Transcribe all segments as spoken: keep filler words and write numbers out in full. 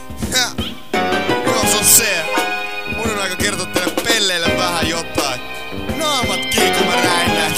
Joo, se on se. Mun on aika kertoa teille pelleille vähän jotain. Naamat kiinni kun mä räinään.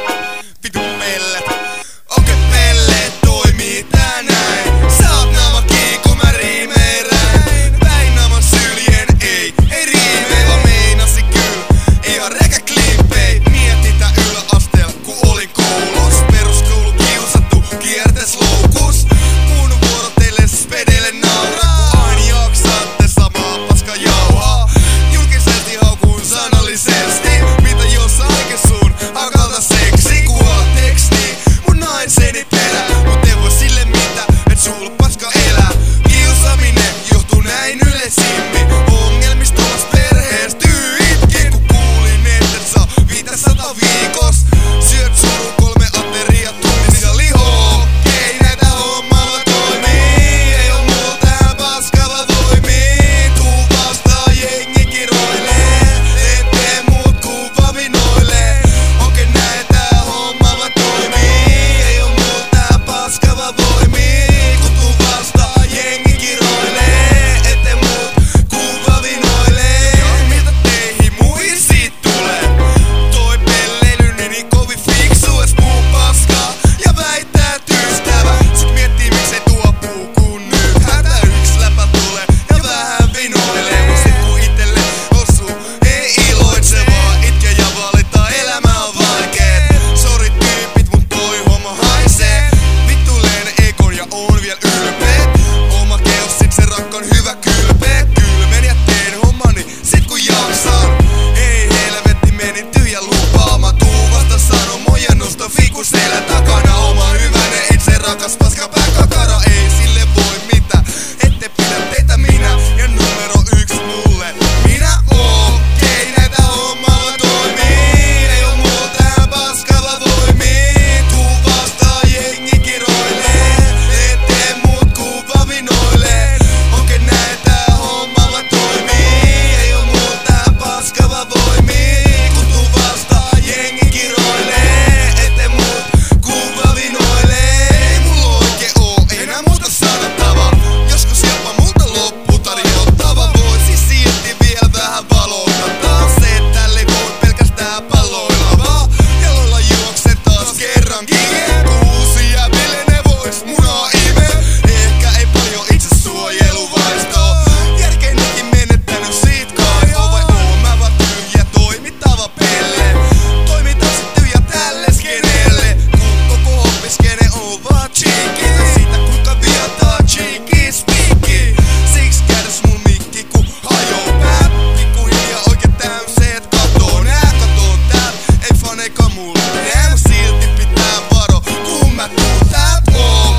Vitu pellet. Okei, pelleet toimii tänään. Sä oot naamat kiinni kun mä riimeerään. Päin naaman syljen, ei, ei riimee. Mä meinasin kyllä, ihan rekäklippei. Mietitä yläasteella kun olin koulus. Peruskoulu kiusattu, kiertes loukus. Mun vuoro teille spedelle nauraa. Kun aina jaksaatte samaa paska jauhaa. Julkisesti haukun sanallisesti. Mitä jos aike sun hakalta seksi? Kuolla teksti, mun naiseni perä. Mut ei voi sille mitä, et sulla paska elää. Kiusaaminen johtuu näin yleisimmin. Ongelmista omassa perheessä tyy itkin. Kun kuulin etten saa viitesata viikos. Syöt suru kolme ateria tunnissa ja lihoo. Ei näitä hommalla toimii. Ei oo mulla tää paskava voimii. Tuu vastaan jengi kiroilee. En tee muut ku vavinoilee. Okei näitä hommalla toimii. Ei oo mulla tää paskava voimii. Kun tuu vastaan jengi kiroilee. En tee muut ku vavinoilee. Miltä teihin muihin siitä tulee? Toi pelleily niin kovin fiksu es muu paskaa. Ja väittää tystävä. Sit miettii miksei tuo puu kun nyt hätä yks läpä tulee. Ja vähän vinoilee. Mut sit kun itelle osuu ei iloitse vaan itke ja valita elämä on vaikeet. Sori tyypit mut toi homma haisee. Vittuilen ekon ja on viel ylpeet. Oma keos sit se rakkon hyvä kylpeet. Kylmen ja teen hommani sit kun jaksan. Ei helvetti menin tyhjä lupaama. Tuu vasta sano moja nosto fiku selä takana. Oma hyvänä itse rakas paska pää kakara. Ei sille voi mitä, ette pidä teitä minä. Ja numero yks mulle minä oon. Ei näitä hommalla toimii. Ei oo mulla tää paskava voimii. Tuu vastaan jengi kiroilee. Et tee muut ku vavinoilee. Okei näitä hommalla toimii. Ei oo mulla tää paskava voimii. Kun tuu vastaan jengi kiroilee. Et tee muut ku vavinoilee. Ei mulla oikein oo enää muuta sanottavaa. Joskus jopa multa loppu tarjottava. Voisin silti vielä vähän valottaa. Se et tälle voi pelkästään palloilla vaan. Jaloilla juoksen taas kerrankin. Kuusi ja ne vois munaa ime. Ehkä ei paljon itse suojeluvaistoa. Järkeenikin menettänyt sit kai. Oo vai oo mä vaan tyhjä toimittava pelle. Toimitaan sit tyhjä tälle skenelle. Kun koko hoppiskene on vaan cheeky. Siitä kuinka viataa cheeky speaky. Siks kädäs mun mikki ku hajoo pää. Pikkuhiljaa oikein täyseet katoo nää. Katoo tääl, ei faneika mulle nää. Mut silti pitää varo kun mä tuun täältä oo.